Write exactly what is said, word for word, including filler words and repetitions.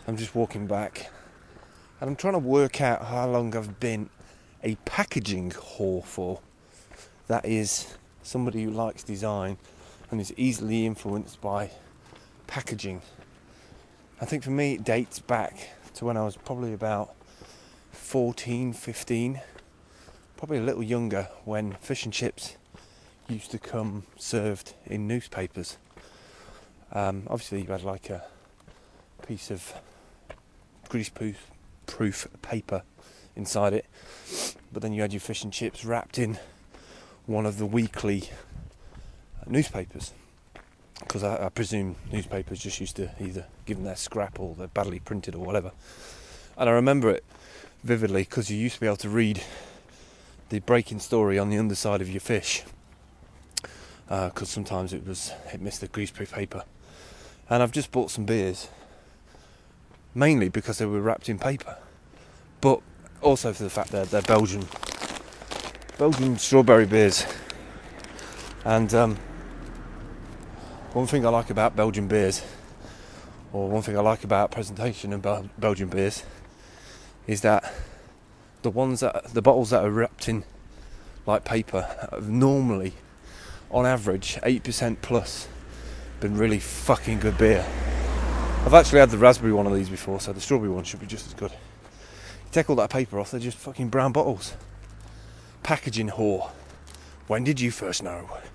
I'm just walking back, and I'm trying to work out how long I've been a packaging whore for. That is, somebody who likes design and is easily influenced by packaging. I think for me it dates back to when I was probably about fourteen, fifteen, probably a little younger, when fish and chips used to come served in newspapers. Um, obviously you had like a piece of grease-proof proof paper inside it, but then you had your fish and chips wrapped in one of the weekly newspapers, because I, I presume newspapers just used to either give them their scrap or they're badly printed or whatever. And I remember it vividly because you used to be able to read the breaking story on the underside of your fish, because uh, sometimes it was it missed the greaseproof paper. And I've just bought some beers, mainly because they were wrapped in paper, but also for the fact that they're Belgian Belgian strawberry beers. And um, one thing I like about Belgian beers, or one thing I like about presentation of Bel- Belgian beers, is that the ones that the bottles that are wrapped in like paper have normally, on average, eight percent plus been really fucking good beer. I've actually had the raspberry one of these before, so the strawberry one should be just as good. You take all that paper off, they're just fucking brown bottles. Packaging whore. When did you first know?